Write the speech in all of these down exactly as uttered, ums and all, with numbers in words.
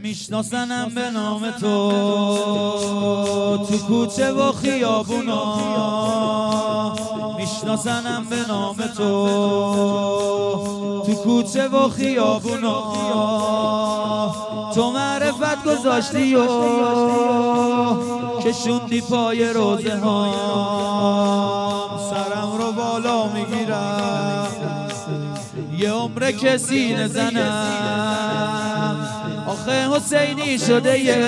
میشناسنم به نام تو تو کوچه و خیابونا، میشناسنم به نام تو تو کوچه و خیابونا. تو معرفت گذاشتی و کشوندی پای روزه ها، سرم رو بالا میگیرم یه عمره که سینه زنم. آخه حسینی شده یه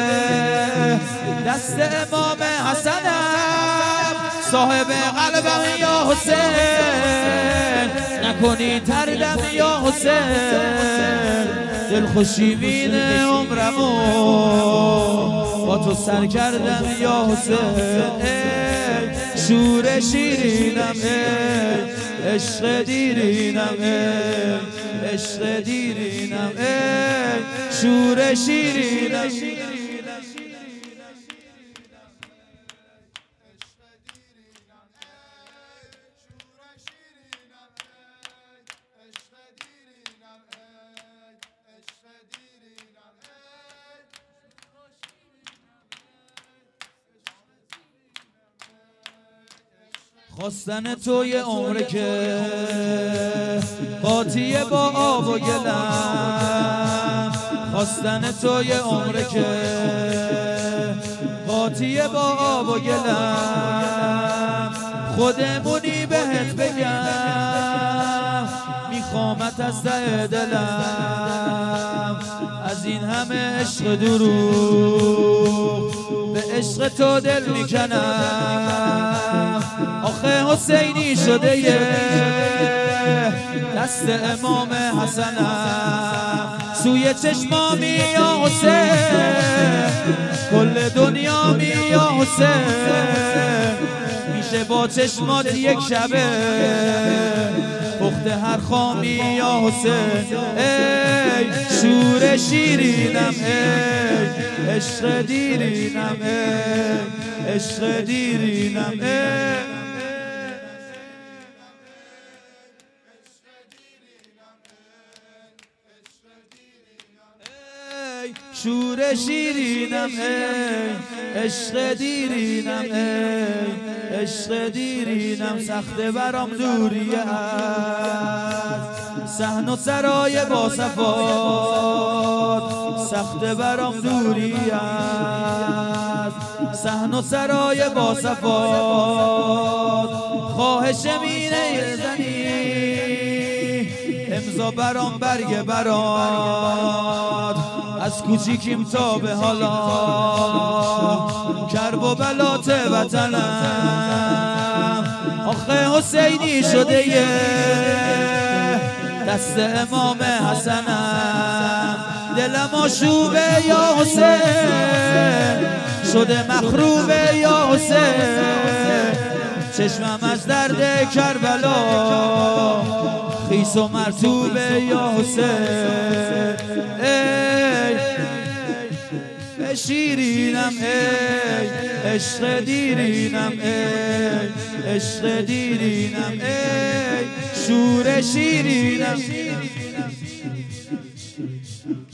دست امام حسنم، صاحب قلبم یا حسین، نکنی تردم یا حسین. دلخوشی وینه عمرمو با تو سر کردم یا حسین. شور شیرینم عشق دیرینم عشق دیرینم شور شیرینم. خواستن تو یه عمره که قاطیه با آب و گلم، خواستن تو یه عمره که قاطیه با آب و گلم. خودمونی بهت بگم میخوامت از ته دلم، از این همه عشق دروغ به عشق تو دل میکنم. آخه حسینی شده یه دست امام حسنم، سوی چشمامی یا حسین، کل دنیا می یا حسین. میشه با چشمات یک شبه پخت هر خامی یا حسین. ای شور شیرینم ای عشق دیرینم ای عشق دیرینم ای شور شیرینم ای عشق دیرینم ای عشق دیرینم. سخته برام دوریه از صحن و سرای با صفات، سخته برام دوریه از صحن و سرای با صفات. خواهش مینه زنی امضا برام برگ برات، از کوچیکیم تا به حالا کرب و بلات وطنم. آخه حسینی شده یه دست امام حسنم، دلم آشوبه یا حسین، شده مخروبه یا حسین. چشمم از درد کربلا خیس و مرطوبه یا حسین. ای شیرینم ای عشق دیرینم ای عشق دیرینم ای شور شیرینم.